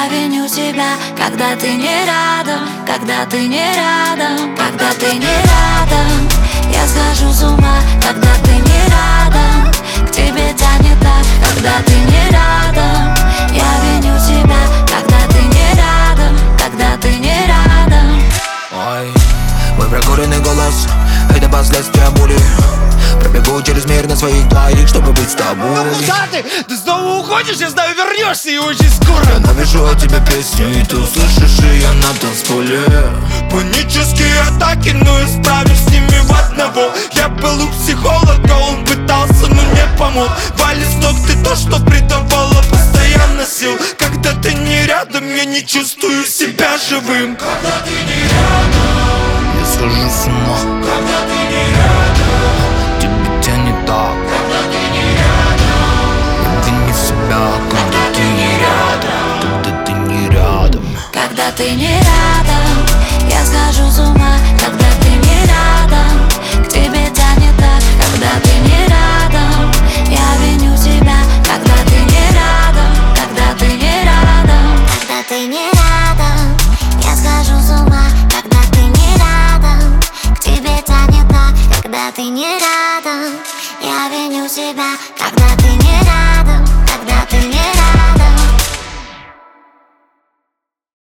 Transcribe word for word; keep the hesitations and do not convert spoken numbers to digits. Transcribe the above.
Я виню себя, когда ты не рядом, когда ты не рядом, когда ты не рядом. Я схожу с ума, когда ты не рядом. К тебе тянет так, когда ты не рядом. Я виню себя, когда ты не рядом, когда ты не рядом. Ой, мой прокуренный голос — это последствия боли. Пробегу через мир на своих двоих, чтобы быть с тобой. Ну куда ты? Ты снова уходишь, я знаю, вернешься и очень скоро. Я напишу о тебе песню, и ты услышишь ее на танцполе. Панические атаки, но я справлюсь с ними в одного. Я был у психолога, он пытался, но не помог. Вали с ног ты то, что придавало постоянно сил. Когда ты не рядом, я не чувствую себя живым. Когда ты не рядом, я схожу с ума. Когда ты не рядом, тебе тянет так, когда ты не рядом. я виню себя, когда ты не рядом, когда ты не рядом. Когда ты не рядом, я схожу с ума. Когда ты не рядом, к тебе тянет так, когда ты не рядом. Я виню себя, когда ты не рядом, когда ты не рядом. Когда ты не рядом, я схожу с ума. Когда ты не рядом, к тебе тянет так, когда ты не рядом. Я виню себя, когда